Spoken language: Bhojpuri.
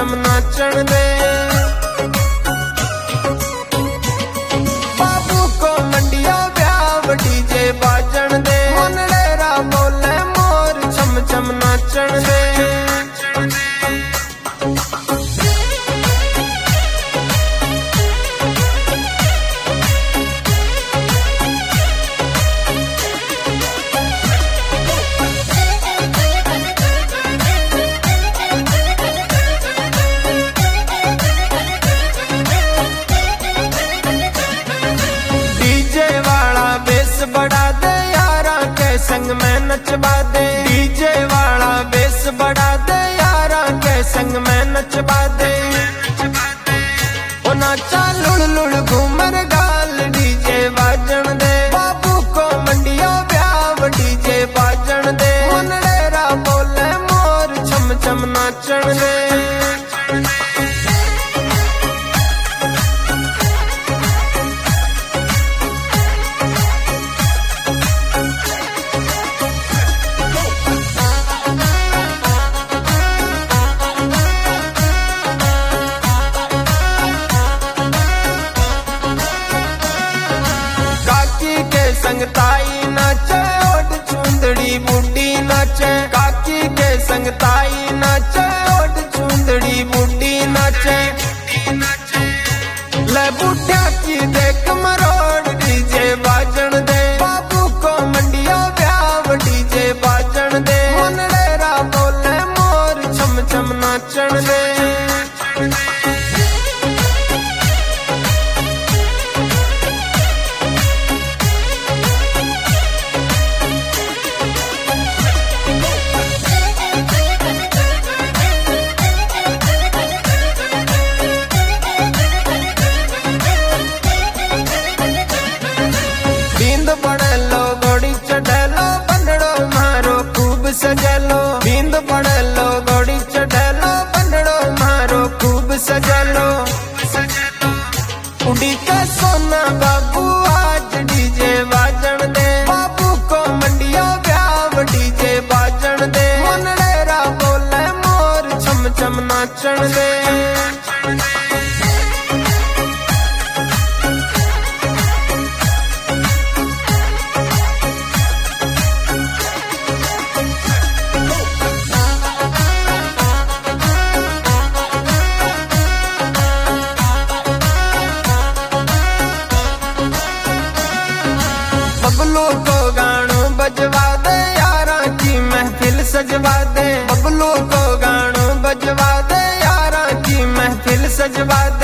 चम नाचण दे। बाबू को मंडिया ब्याह डीजे बाजण दे। मुनड़ेरा बोले मोर चम चम नाचण दे। बढ़ा दे यारा के संग में नचवा दे। डीजे वाला बेस बढ़ा दे यारा के संग में नचवा दे। ओ नाचा लुड़ लुड़ घूमर गाल डीजे बाजण दे। बाबू को मंडिया ब्याह डीजे बाजण दे। मुनड़ेरा बोले मोर छम छम नाचण दे। संग ताई नाचे ओट चुंदड़ी बुड्ढी नाचे। काकी के संग ताई नाचे ओट चुंदड़ी बुड्ढी नाचे। ले बुढ़िया की देख मरोड़ डीजे बाजण दे। बाबू को मंडिया ब्याह डीजे बाजण दे। मुनड़ेरा बोले मोर छम छम नाचण दे। पड़लो गोड़ी चढ़लो बंदड़ो मारो खूब सजलो। बींद पड़लो गोड़ी चढ़लो बंदड़ो मारो खूब सजलो। उड़ी का सोना बाबू आज डीजे बाजण दे। बाबू को मंडिया ब्याह डीजे बाजण दे। मुनड़ेरा बोले मोर छम छम नाचण दे। बबलू को गानो बजवा दे यारा की महफिल सजवा दे। बबलू को गानो बजवा दे यारा की महफिल सजवा दे।